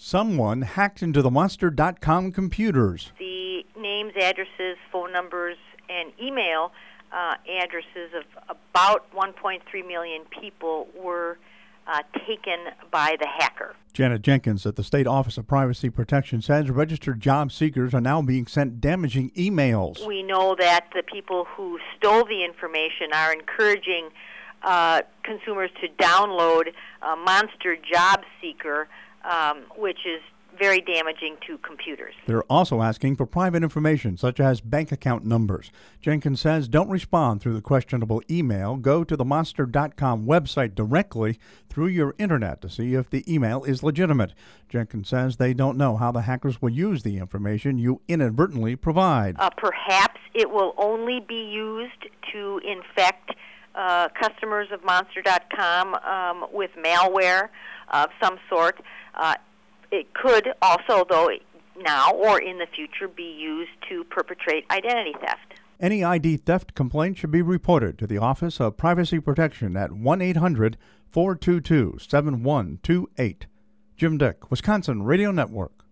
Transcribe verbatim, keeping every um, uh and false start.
Someone hacked into the Monster dot com computers. The names, addresses, phone numbers, and email uh, addresses of about one point three million people were uh, taken by the hacker. Janet Jenkins at the State Office of Privacy Protection says registered job seekers are now being sent damaging emails. We know that the people who stole the information are encouraging uh, consumers to download uh, Monster Job Seeker, um, which is very damaging to computers. They're also asking for private information, such as bank account numbers. Jenkins says don't respond through the questionable email. Go to the Monster dot com website directly through your internet to see if the email is legitimate. Jenkins says they don't know how the hackers will use the information you inadvertently provide. Uh, perhaps it will only be used to infect uh, customers of Monster dot com um, with malware of some sort. Uh, It could also, though, now or in the future, be used to perpetrate identity theft. Any I D theft complaint should be reported to the Office of Privacy Protection at one eight hundred four two two seven one two eight. Jim Dick, Wisconsin Radio Network.